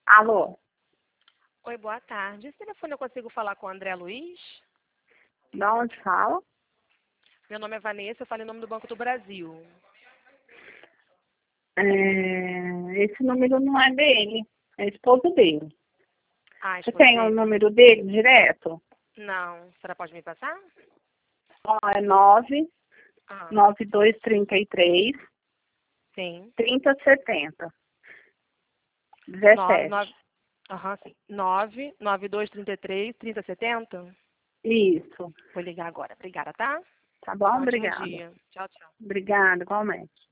Alô, Oi, boa tarde. Esse telefone eu consigo falar com o André Luiz? da onde fala? Meu nome é Vanessa, eu falo em nome do Banco do Brasil. Esse número não é dele, é esposo dele. Ah, Você esposa tem o dele. número dele direto? Não. A senhora pode me passar? Ó, é 9 Ah, 9233 sim. 3070 9, 17. 9, aham, sim. 99233-3070. Isso. Vou ligar agora. Obrigada, tá? Tá bom? Um ótimo Obrigada. dia. Tchau, tchau. Obrigada, igualmente.